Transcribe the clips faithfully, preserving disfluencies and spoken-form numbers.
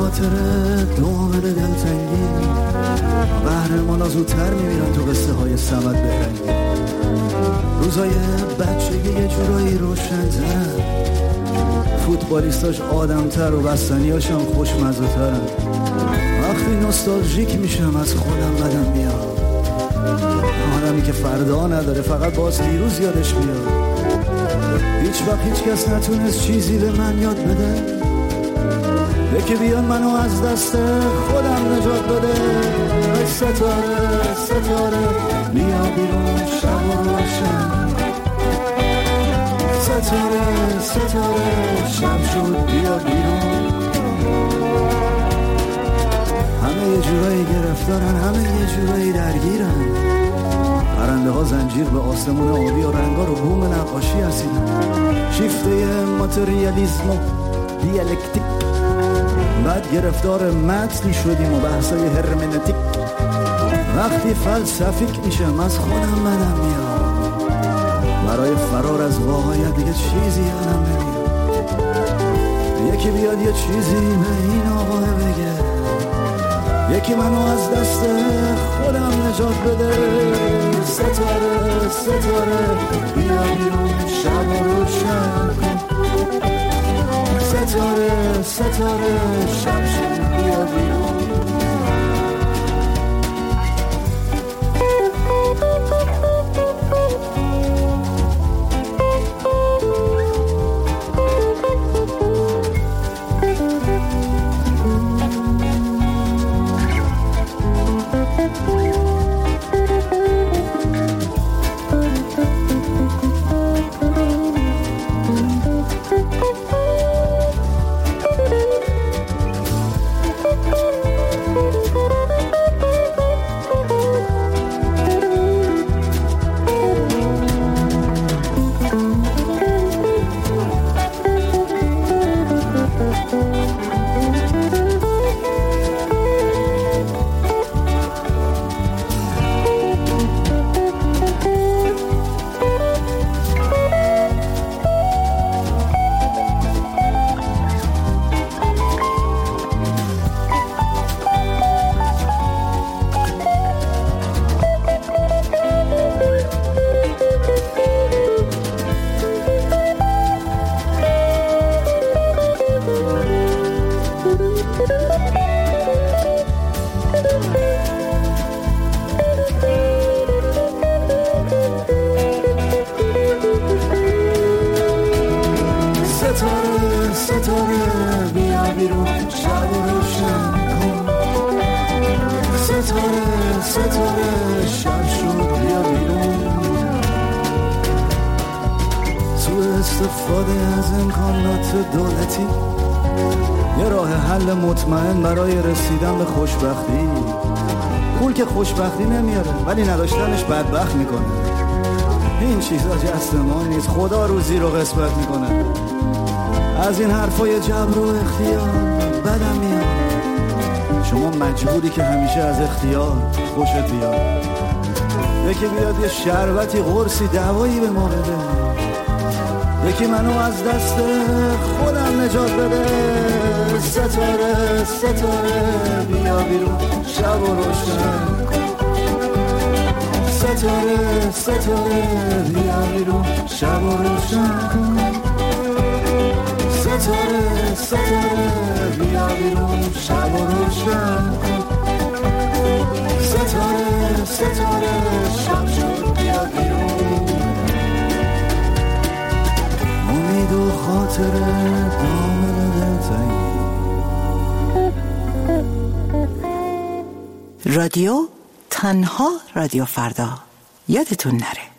خاطر دامن دلتنگی، قهرمانا زودتر میمیرن تو قصه های صمد بهرنگی. روزای بچگی یه جورایی روشن‌ترن، فوتبالیستاش آدم‌تر و بستنیاشم خوشمزه‌ترن. وقتی نوستالژیک میشم از خودم بدم میاد، آدمی که فردا نداره فقط باز دیروز یادش میاد. هیچ وقت هیچ کس نتونست چیزی به من یاد بده، یکی بیان منو از دست خودم نجات بده. ای ستاره ستاره بیا بیرون شب و روشن، ستاره ستاره شب شد بیا بیرون. همه یه جورایی گرفتارن، همه یه جورایی درگیرن. پرنده ها زنجیر به آسمون آبی و رنگا رو بوم نقاشی هستیدن. شیفته ماتریالیسم و دیالکتیک، بعد گرفتار متنی شدیم و بحثای هرمنتیک. وقتی فلسفیک میشم از خودم بدم میاد، برای فرار از واقعیت دیگه چیزی یادم نمیاد. یکی بیاد یه چیزی به این آقا بگه، یکی منو از دست خودم نجات بده. ستاره ستاره بیا بیرون شب و روشن کن، ستاره ستاره شب شد بیا بیرون. استفاده از امکانات دولتی یه راه حل مطمئن برای رسیدن به خوشبختی. پول که خوشبختی نمیاره ولی نداشتنش بدبخت میکنه. این چیزا جست ما نیست، خدا روزی رو قسمت میکنه. از این حرفای جبر و اختیار بدم میاد. شما مجبوری که همیشه از اختیار خوشت بیاد. یکی بیاد یه شربتی قرصی دوایی به ما بده، یکی منو از دست خودم نجات بده. ستاره ستاره بیا بیرون شب و روشن کن، ستاره ستاره بیا بیرون شب و روشن کن، ستاره ستاره بیا بیرون شب و روشن کن، ستاره ستاره شب شد بیا بیرون. امید و خاطر دامن دلتنگی. رادیو تنها رادیو فردا، یادتون نره.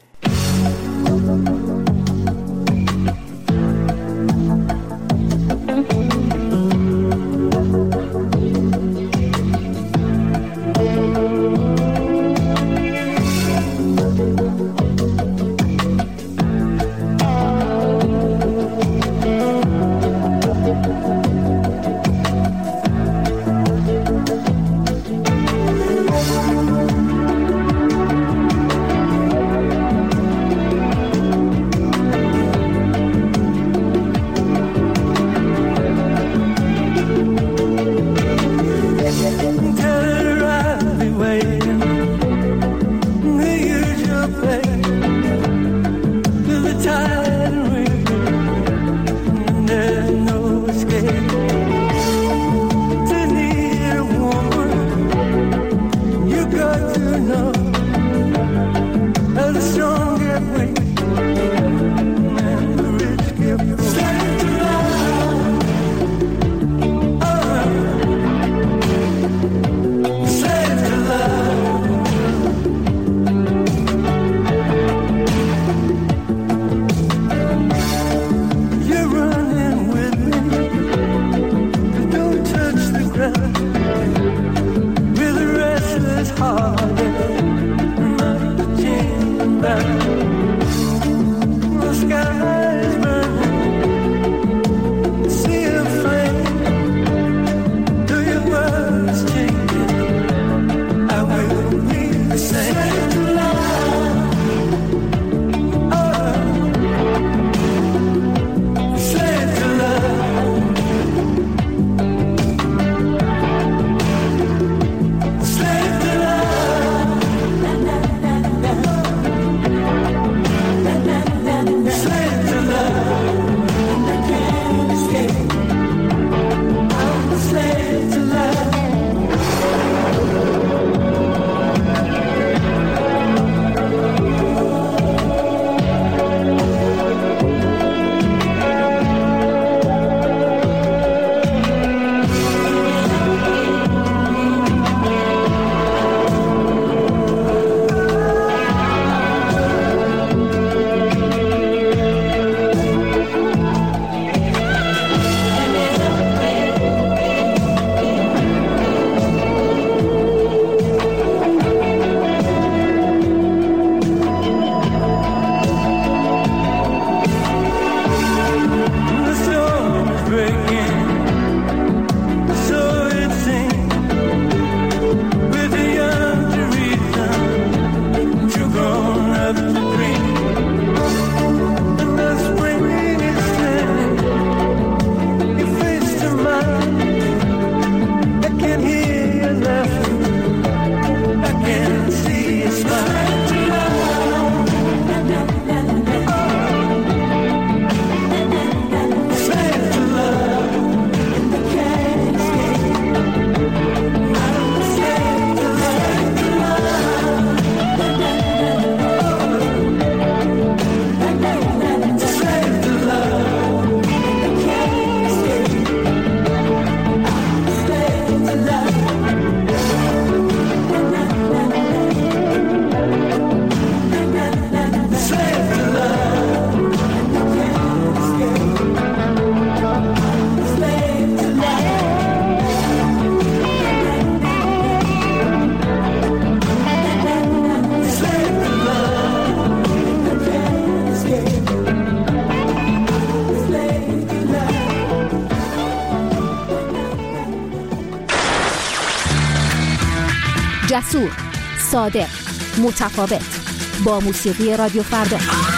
جسور، صادق، متفاوت. با موسیقی رادیو فردا.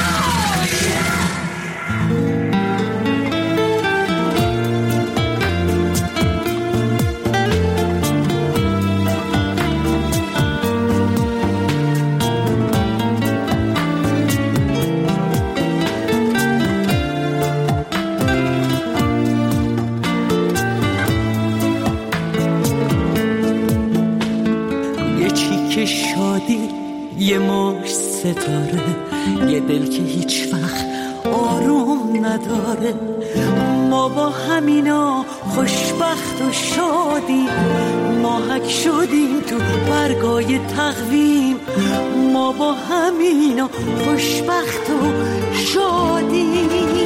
یه مش ستاره، یه دل که هیچ وقت آروم نداره. ما با همینا خوشبخت و شادیم، ماهک شدیم تو برگای تقویم. ما با همینا خوشبخت و شادیم.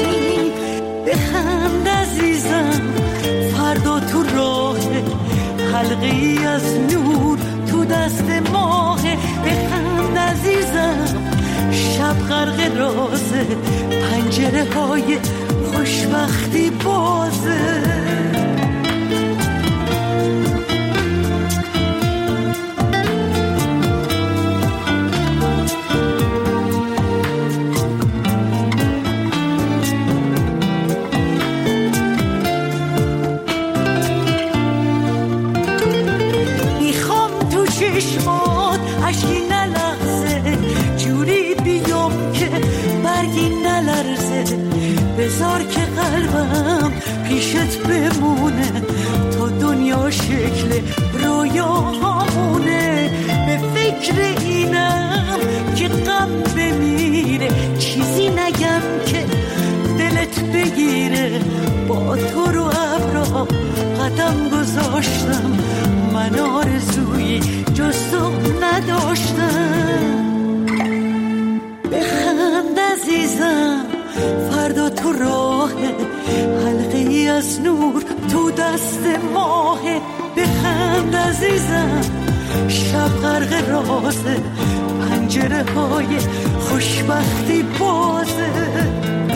بخند عزیزم، فردا تو راه، حلقه ای از نور تو دست ماه. بخند عزیزم، شب غرق رازه، پنجره های خوشبختی بازه. چشمات اشکی نلغزه، جوری بیام که برگی نلرزه. بذار که قلبم پیشت بمونه، تا دنیا شکل رویاهامونه. به فکر اینم که غم بمیره، چیزی نگم که دلت بگیره. با تو رو ابرا قدم گذاشتم، من آرزویی جز تو نداشتم. بخند عزیزم، فردا تو راه، حلقه ای از نور تو دست ماه. بخند عزیزم، شب غرق رازه، پنجره های خوشبختی بازه.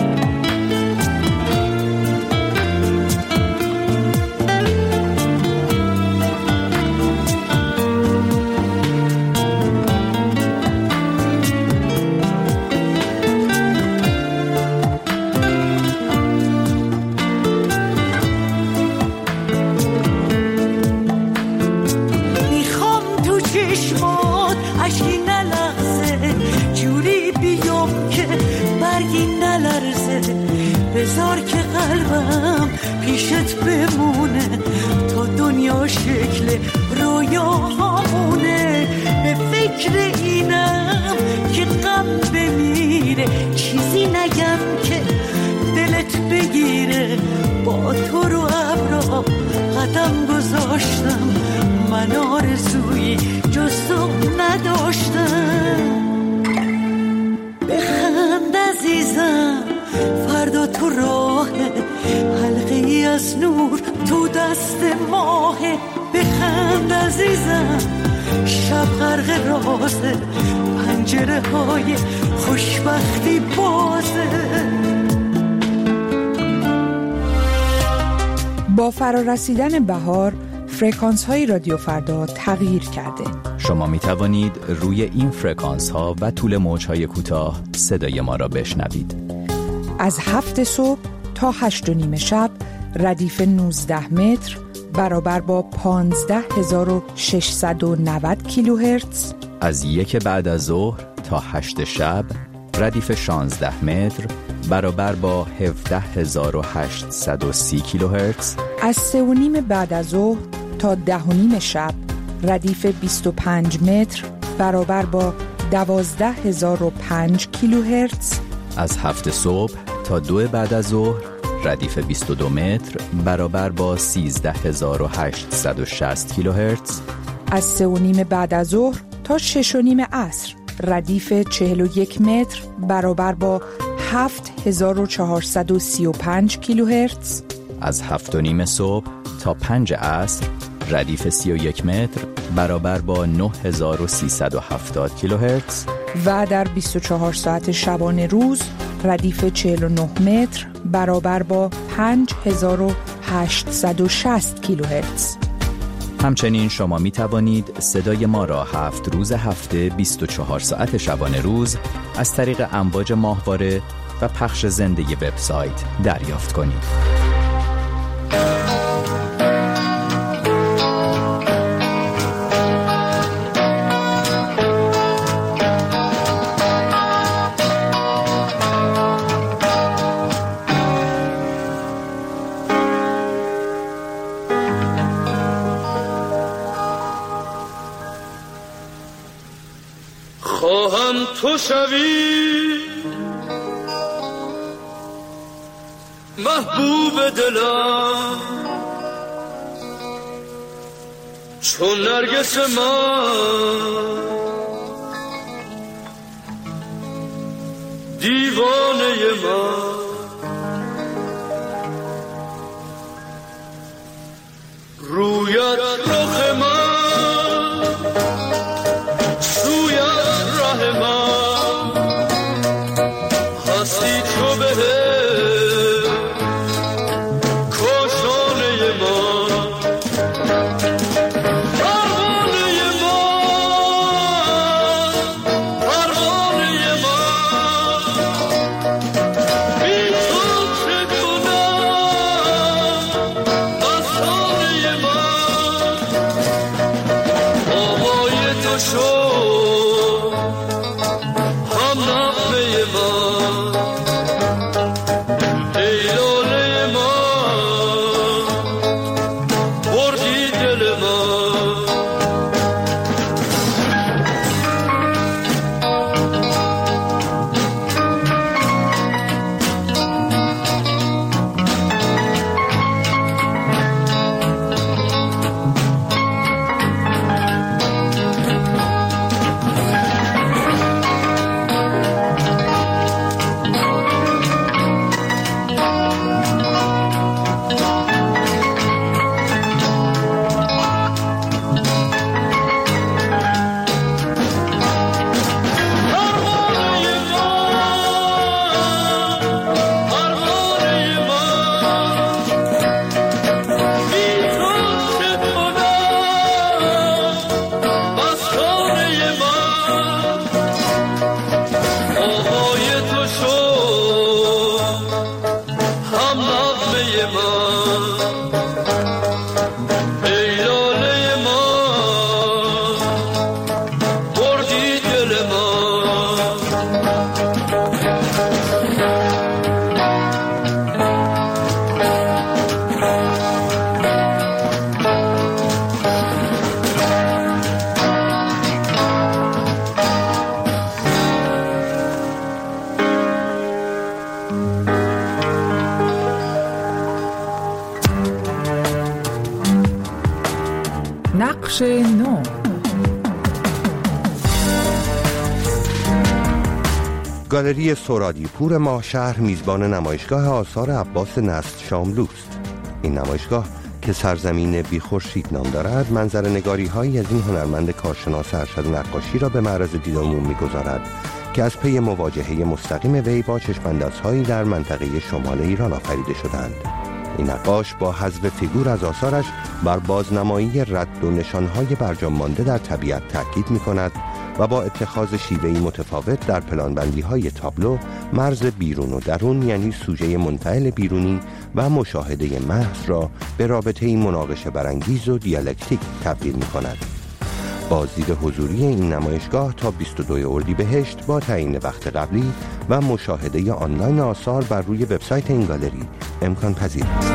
بذار که قلبم پیشت بمونه، تا دنیا شکل رویاهامونه. به فکر اینم که غم بمیره، چیزی نگم که دلت بگیره. با تو رو ابرا قدم گذاشتم، من آرزویی جز تو نداشتم. بخند عزیزم، فردا تو راه، حلقه ای از نور تو دست ماه. بخند عزیزم، شب غرق رازه، پنجره های خوشبختی بازه. با فرارسیدن بهار، فرکانس های رادیو فردا تغییر کرده. شما می توانید روی این فرکانس ها و طول موج های کوتاه صدای ما را بشنوید. از هفت صبح تا هشت و نیم شب ردیف نوزده متر برابر با پانزده هزار و ششصد و نود کیلوهرتز. از یک بعد از ظهر تا هشت شب ردیف شانزده متر برابر با هفده هزار و هشتصد و سی کیلوهرتز. از سه و نیم بعد از ظهر تا ده و نیم شب ردیف بیست و پنج متر برابر با دوازده هزار و پنج کیلوهرتز. از هفت صبح تا دو بعد از ظهر ردیف بیست و دو متر برابر با سیزده هزار و هشتصد و شصت کیلوهرتز. از سه و نیم بعد از ظهر تا شش و نیم عصر ردیف چهل و یک متر برابر با هفت هزار و چهارصد و سی و پنج کیلوهرتز. از هفت و نیم صبح تا پنج عصر ردیف سی و یک متر برابر با نه هزار و سیصد و هفتاد کیلوهرتز. و در بیست و چهار ساعت شبانه روز ردیف چهل و نه متر برابر با پنج هزار و هشتصد و شصت کیلوهرتز. همچنین شما می توانید صدای ما را هفت روز هفته بیست و چهار ساعت شبانه روز از طریق امواج ماهواره و پخش زنده وبسایت دریافت کنید. خواهم تو شوی محبوب دلم چون نرگس من دیوانه من رویت رخ من نقش نو. گالری سورادیپور ماهشهر میزبان نمایشگاه آثار عباس نصر شاملوست. این نمایشگاه که سرزمین بی خورشید نام دارد، منظر نگاری هایی از این هنرمند کارشناس ارشد نقاشی را به معرض دید عموم می‌گذارد که از پی مواجهه مستقیم وی با چشم‌اندازهایی در منطقه شمال ایران آفریده شدند. این نقاش با حذف فیگور از آثارش بر بازنمایی رد و نشانهای برجام مانده در طبیعت تاکید می‌کند و با اتخاذ شیوهی متفاوت در پلانبندی‌های تابلو مرز بیرون و درون، یعنی سوژه منفعل بیرونی و مشاهده محض را به رابطه‌ای مناقشه برانگیز و دیالکتیک تبدیل می‌کند. بازدید حضوری این نمایشگاه تا بیست و دوم اردیبهشت با تعیین وقت قبلی و مشاهده آنلاین آثار بر روی وبسایت این گالری امکان پذیر است.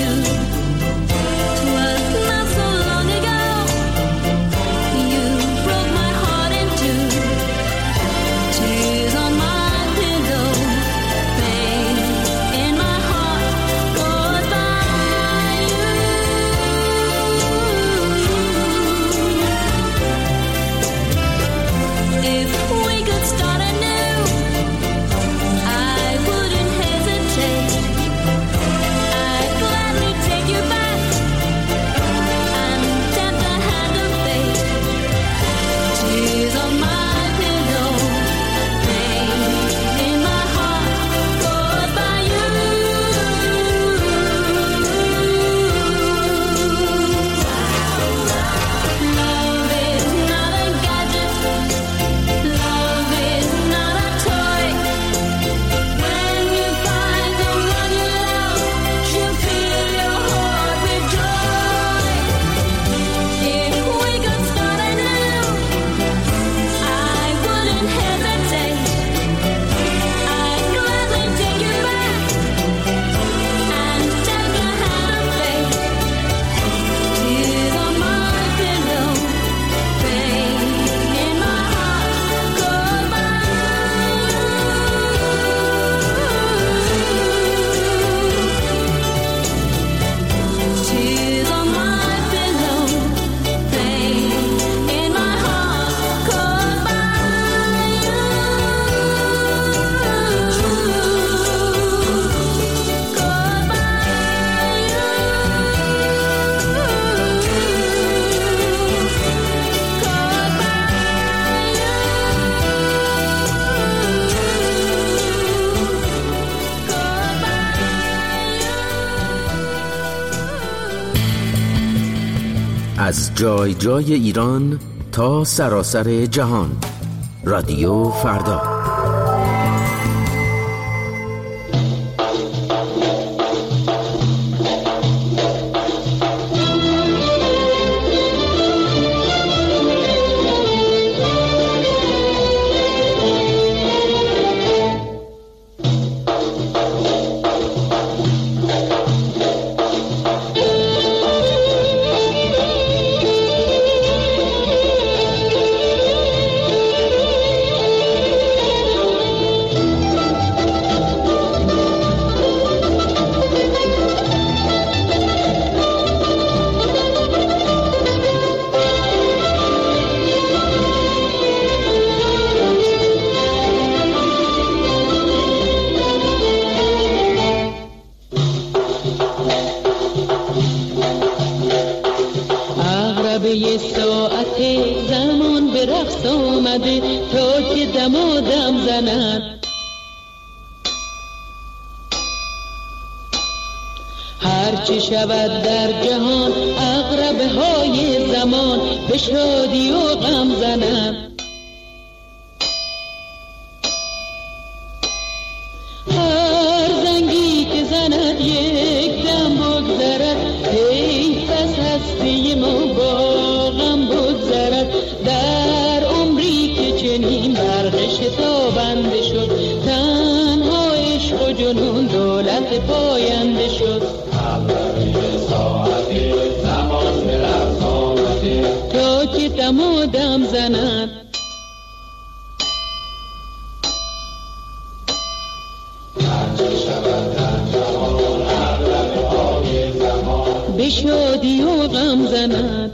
Right. از جای جای ایران تا سراسر جهان. رادیو فردا. یه ساعت زمان به رقص آمده تا که دمادم زند. هرچه شود در جهان عقربه های زمان به شادی و غم زند. هر زنگی که زند یک دم بگذرد، حیف از هستی ما با غم بگذرد. در عمری که چنین برق شتابنده شد، تنها عشق و جنون دولت پاینده شد. ساعتی زمان به رقص آمده تا که دمادم زند. به شادی و غم زند.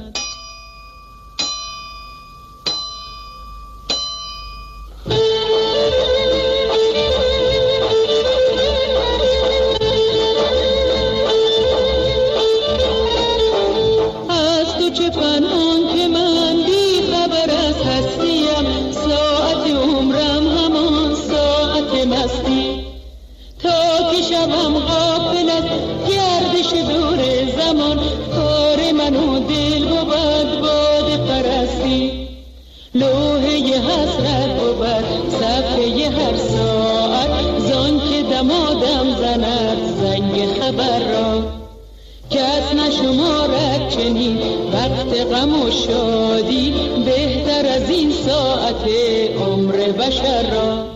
از تو چه پنهان که من بی خبر از هستیم، ساعت عمرم همان ساعت مستی. تا که شبم غافل از گردش دور زمان، کار من و دل بود باد پرستی. لوحه حسرت بود صفحه هر ساعت، زان که دمادم زند زنگ خبر را. کس نشمارد چنین وقت غم و شادی، بهتر از این ساعت عمر بشر را.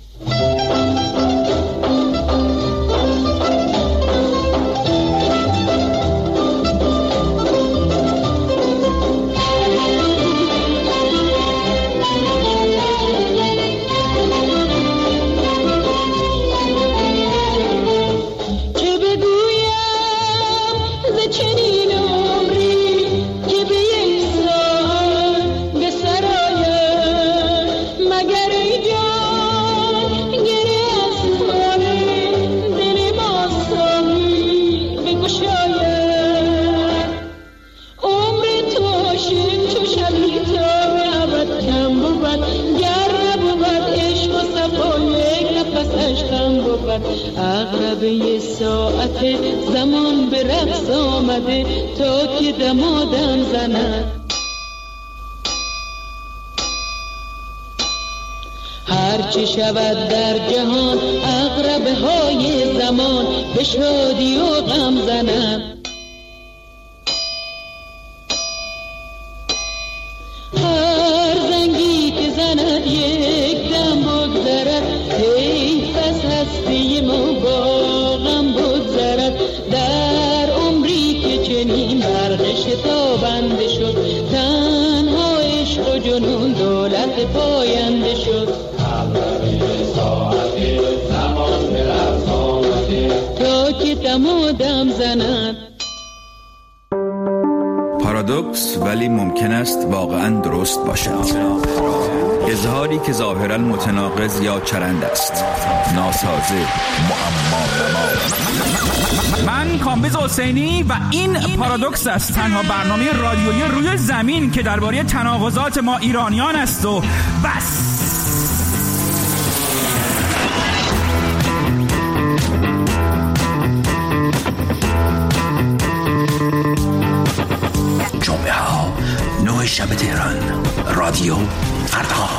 عقربه ساعت زمان به رقص آمده تا که دمادم زند. هرچه شود در جهان عقربه های زمان به شادی و غم زند. هر زنگی که زند یک دم بگذرد، حیف از هستی ما با غم بگذرد. در عمری که چنین برق شتابنده شد، تنها عشق و جنون دولت پاینده شد. ساعتی زمان به رقص آمده تا که دمادم زند. پارادوکس ولی ممکن است واقعا درست باشد. اظهاری که ظاهرا متناقض یا چرند است، ناسازه، معما نما. من کامبیز حسینی و این پارادوکس است، تنها برنامه رادیویی روی زمین که درباره تناقضات ما ایرانیان است و بس. جمعه شب تهران. رادیو فردا.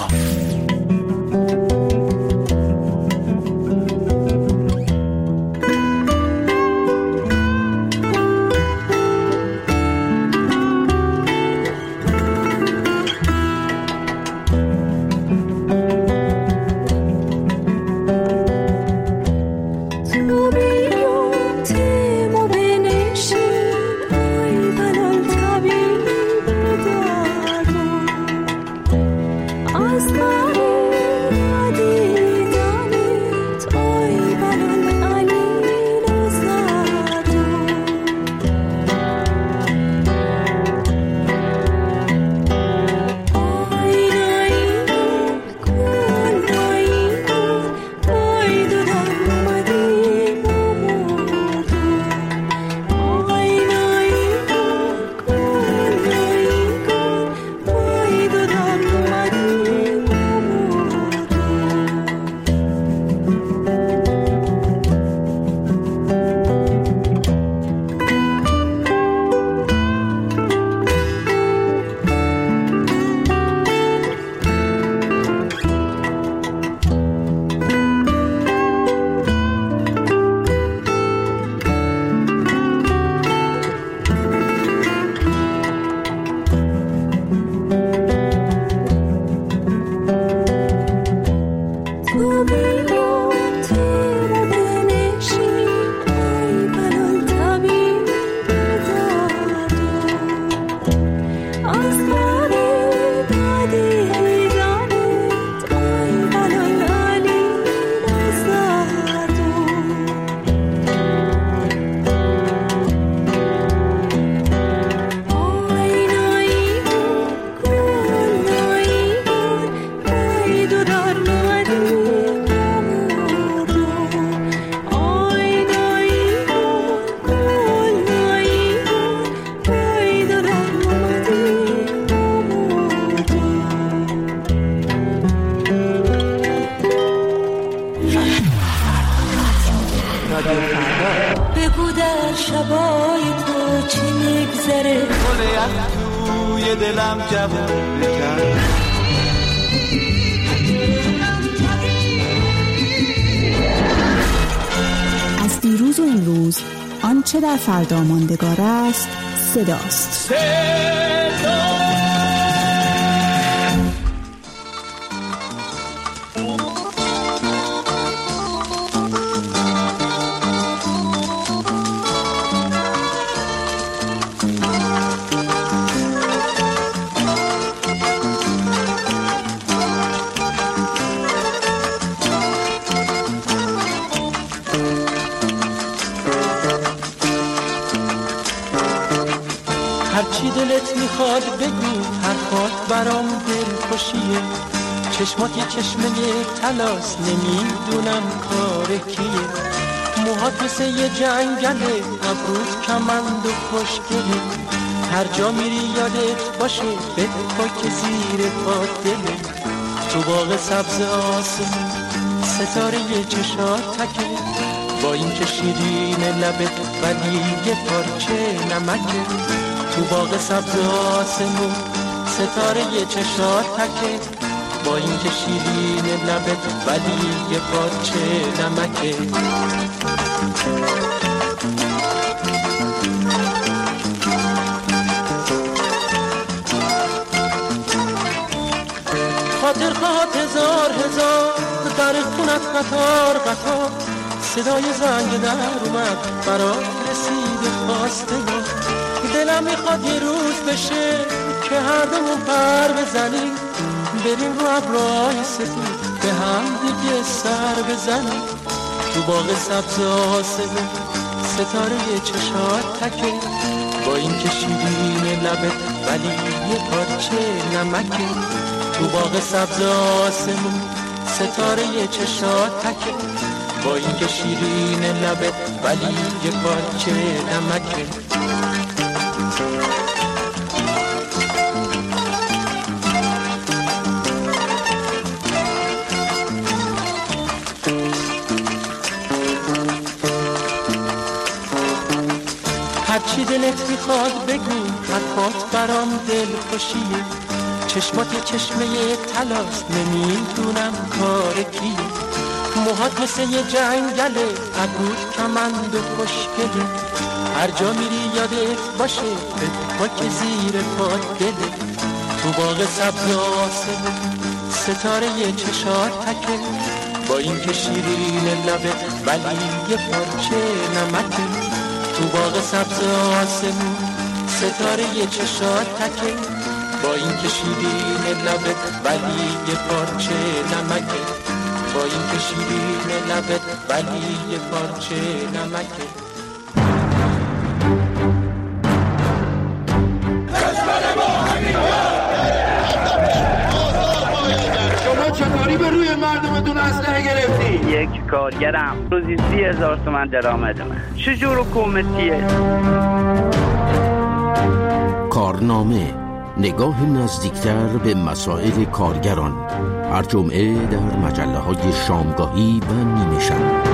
بگو در شبای تو چی میگذره، گل یخ توی دلم جوون بکن. از دیروز و امروز آنچه در فردا ماندگار است صداست. صدا هرچی دلت میخواد بگو، حرفات برام دلخوشیه. چشمات یه چشمه طلاست، نمیدونم کار کیه. موهات مثل یه جنگله، ابروت کمند و خوشگله. هر جا میری یادت باشه، بپا که زیر پات دله. تو باغ سبز آسمون ستاره یه چشات تکه. با این که شیرین لبت ولی یه پارچه نمکه. تو باغ سبز آسمون ستاره یه چشات تکه. با این که شیرین لبت ولی یه پارچه نمکه. خاطر خواهد هزار هزار در خونت قطار قطار. صدای زنگ در اومد برات رسید خواستگاه. دلم میخواد یه روز بشه که هر دومون پر بزنیم، بریم رو ابرهای سفید به هم دیگه سر بزنیم. تو باغ سبز آسمون ستاره یه چشات تکه. با این که شیرین لبت ولی یه پارچه نمکه. تو باغ سبز آسمون ستاره یه چشات تکه. با این که شیرین لبت ولی یه پارچه نمکه. هرچی دلت میخواد بگو، حرفات برام دل خوشیه. چشمات چشمه طلاست، نمیدونم کار کیه. موهات مثل یه جنگله، ابروت کمند و خوشگله. هر جا میری یادت باشه خاک زیر پات دله. تو باغ سبز آسمون ستاره یه چشات تکه، با این که شیرین لبه ولی یه پارچه نمکه. تو باغ سبز آسمون ستاره یه چشات تکه، با این که شیرین لبه ولی یه پارچه نمکه. با این که شیرین لبه ولی یه پارچه نمکه. شما چطوری به روی مردمتون اسلحه گرفتی؟ یک کارگرم روزی سی هزار تومن درآمدمه. چجور حکومتیه؟ کارنامه، نگاه نزدیکتر به مسائل کارگران، هر جمعه در مجله های شامگاهی و نیمه شب.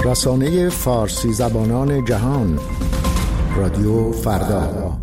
رسانه فارسی زبانان جهان، رادیو فردا.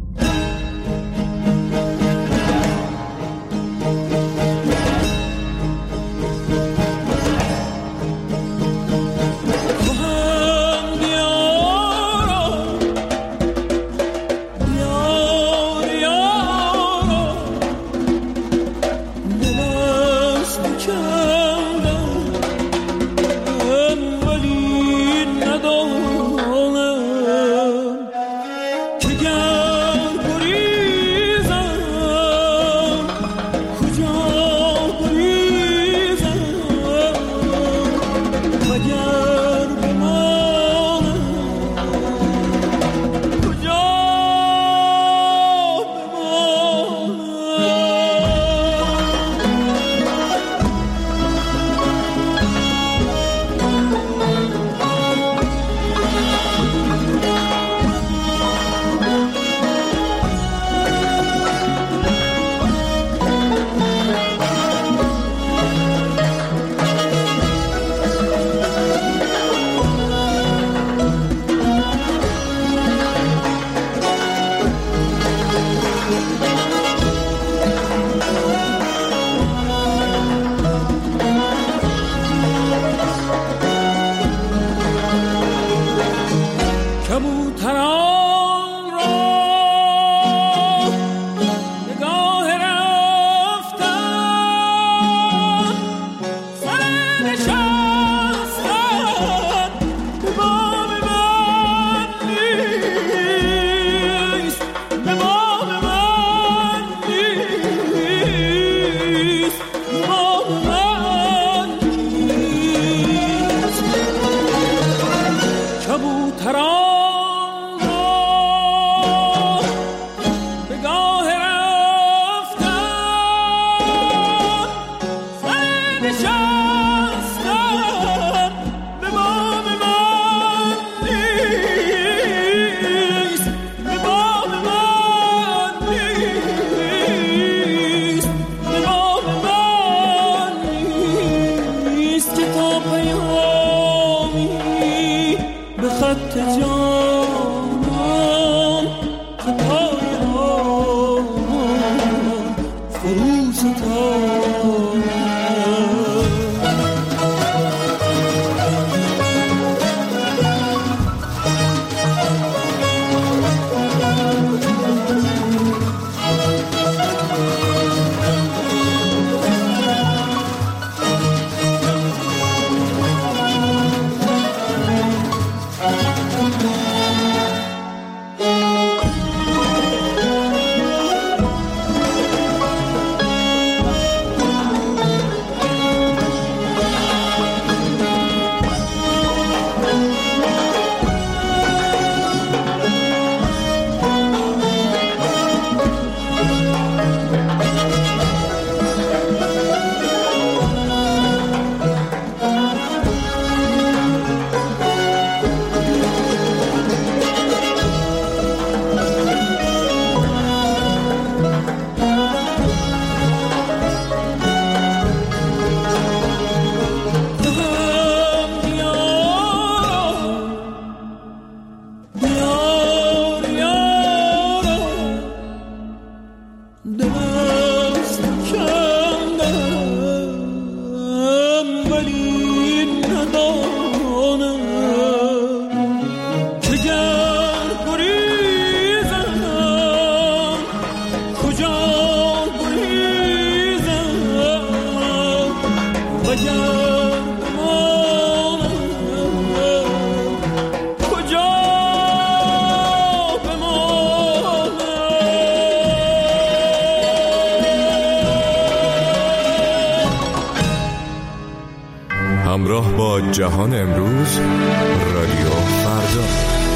همراه با جهان امروز، رادیو فردا.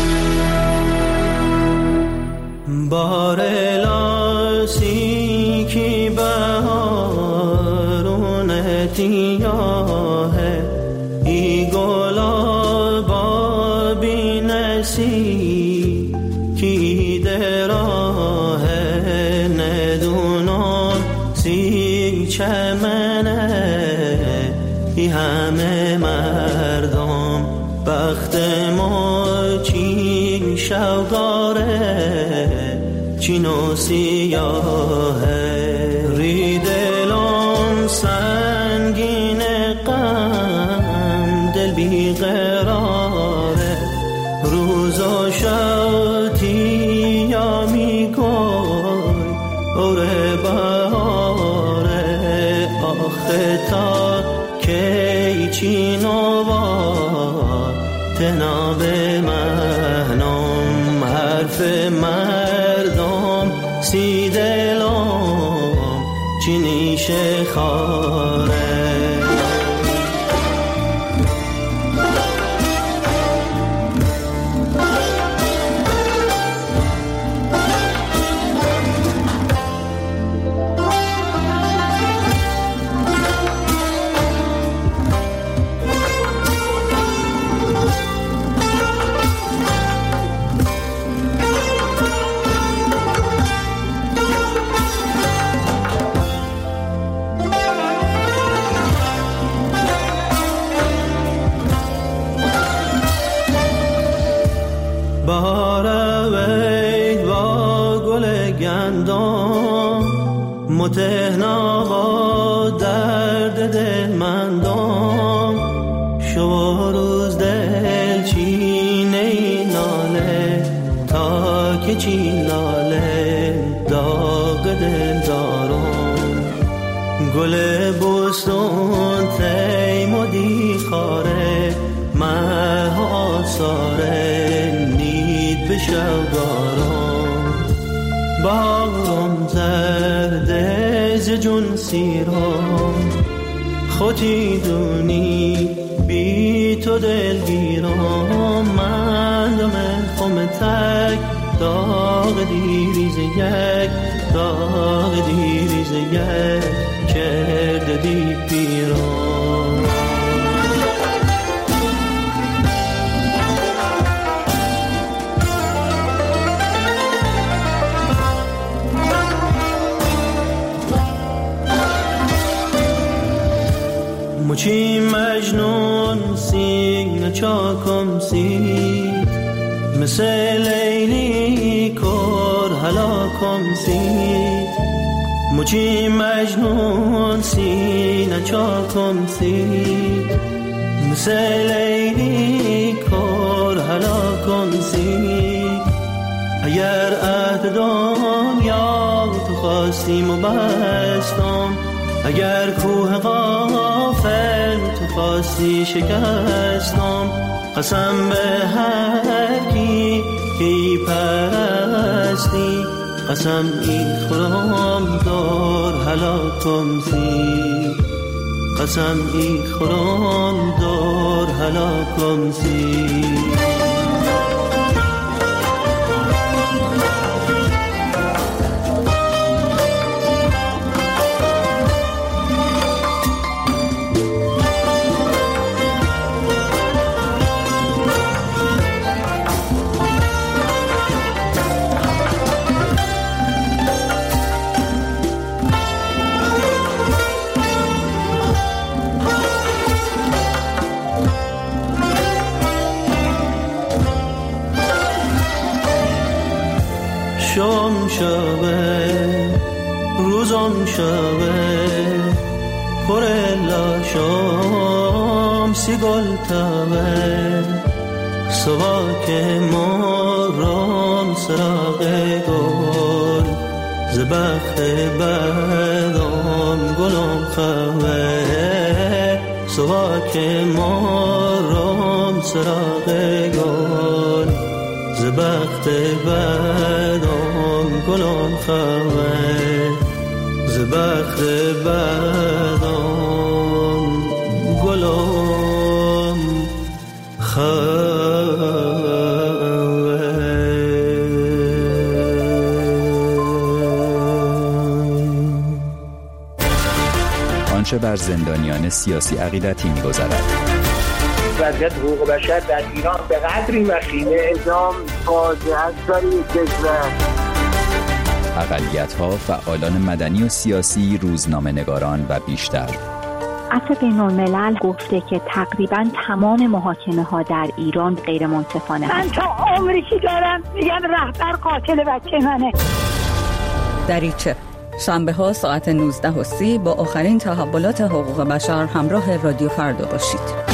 بارلاسی کی بهارونتیا ہے ای گلابا بی نسی کی درا ہے ندونان سی چمنه ای همه مردم بخت ما چین شوگاره چین و سیاهه ری دلم سنگین غم دل بی قراره روز و شب تیا می گوی اوره بهاره آخه تا کی چین و با تنا به مهنم حرف مردم سی دلم چینیش خاره متهنا با درد دل مندم شو روز دل چینه ناله تا که چین لاله داغ دل دارم گل بستون تیم و دیخاره مه آثاره نید به شوگارم باغم زرده ز جون سیرم خودی دونی بی تو دلگیرم من دم خم تک داغ دیریز یک داغ دیریز یک کرده دی پیرم مچی مجنون سینه چاکم سید مثل لیلی کر هلاکم سید مچی مجنون سینه چاکم سید مثل لیلی کر هلاکم سید اگر عهد دنیا تو خواستیم و بستم اگر کوه غافل تو خواستی شکستم قسم به هر کی کی پرستی قسم ای خورم دور هلاکم سی قسم ای خورم دور هلاکم سی شام شبه روزم شبه پر لاشام سی گل تبه سواک مارم سراغ گل زبخت بدام گلم خوه سواک مارم سراغ گل زبخت بدام گلم خوه زبخت بدام گلم خوه آنچه بر زندانیان سیاسی عقیدتی می‌گذرد. وضعیت حقوق بشر در ایران به قدری وخیمه اعدام فاجعه است در این کشور. اقلیت‌ها، فعالان مدنی و سیاسی، روزنامه‌نگاران و بیشتر. عفو بین‌الملل گفته که تقریباً تمام محاکمه ها در ایران غیر منصفانه من هست. تا عمری که دارم میگن رهبر قاتل بچه منه. دریچه شنبه ها ساعت نوزده و سی با آخرین تحولات حقوق بشر همراه رادیو فردا باشید.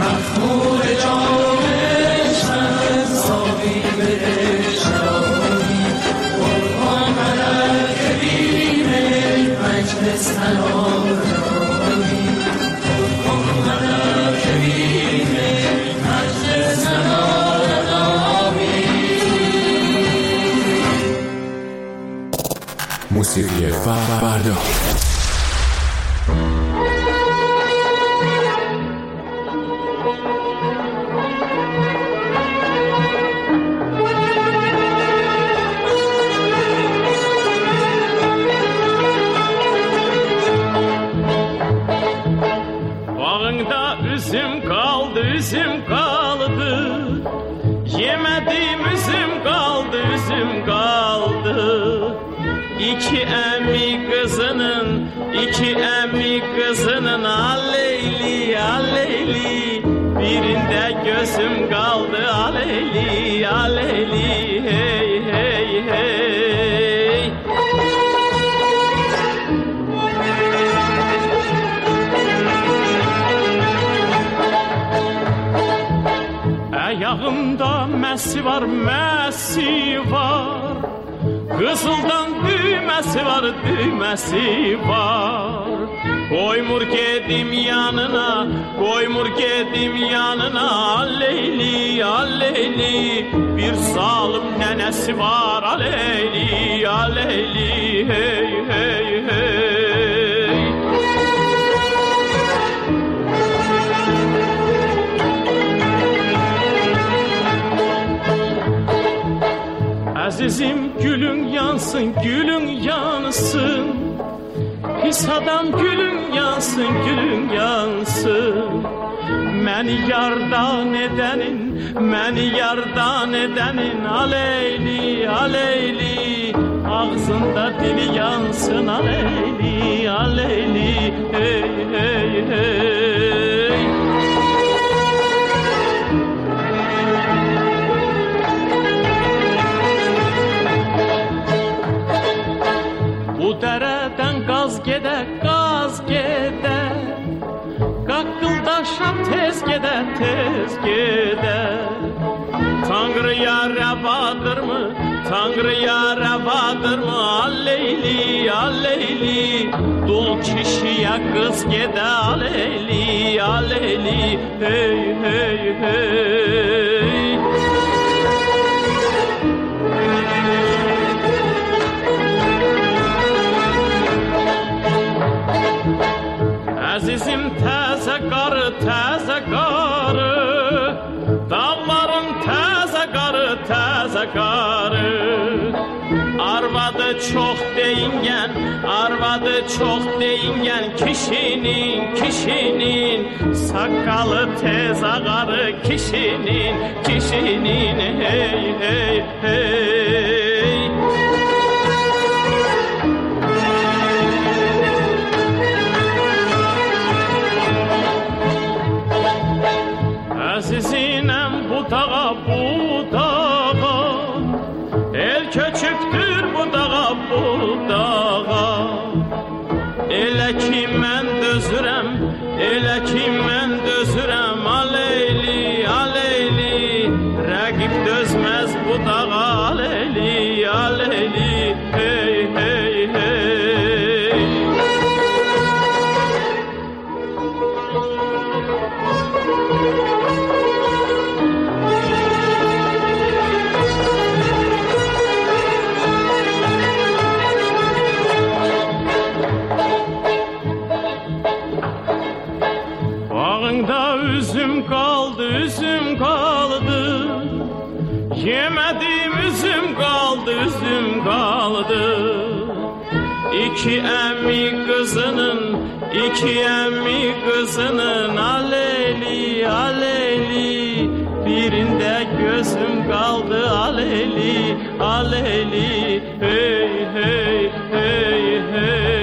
مخمور جامش من صافی به شرابی موسیقی فردا. Üzüm kaldı, üzüm kaldı. Yemedim üzüm kaldı, üzüm kaldı. İki emmi kızının, iki emmi kızının aleyli, aleyli. Birinde gözüm kaldı, aleyli, aleyli. Hey, hey, hey. Ayağımda mesi var, mesi var. Kızıldan düğmesi var, düğmesi var. Koymur gedim yanına, koymur gedim yanına. Aleyli, aleyli. Bir zalim nenesi var, aleyli, aleyli. Hey, hey, hey. Azizim gülün yansın, gülün yansın. Pis adam gülün yansın, gülün yansın. Məni yardan edenin, məni yardan edenin. Aleyli, aleyli. Ağzında dili yansın, aleyli, aleyli. Hey, hey, hey. Bu dereden gaz gede, gaz gede. Qaqqıldaşam tez gede, tez gede. Tanrıya rəvadır mı, Tanrıya rəvadır mı? Aleyli, aleyli. Dul kişiye kız gede, aleyli, aleyli. Hey, hey, hey. Azizim təzə qarı, təzə qarı. Dağların təzə qarı, təzə qarı. Arvadı çox deyingen, arvadı çox deyingen. Kişinin, kişinin. Sakalı tez ağarı, kişinin, kişinin. Hey, hey, hey. Azizinem bu dağa, bu dağa. El köçüktür bu dağa, bu dağa. Elə ki mən dözürəm, elə ki mən dözürəm. Aleyli, aleyli. Rəqib dözməz bu dağa, aleyli, aleyli. Hey, hey, hey. Bağında üzüm kaldı, üzüm kaldı. Yemedim üzüm kaldı, üzüm kaldı. İki emmi kızının, iki emmi kızının. Aleyli, aleyli. Birinde gözüm kaldı, aleyli, aleyli. Hey, hey, hey, hey.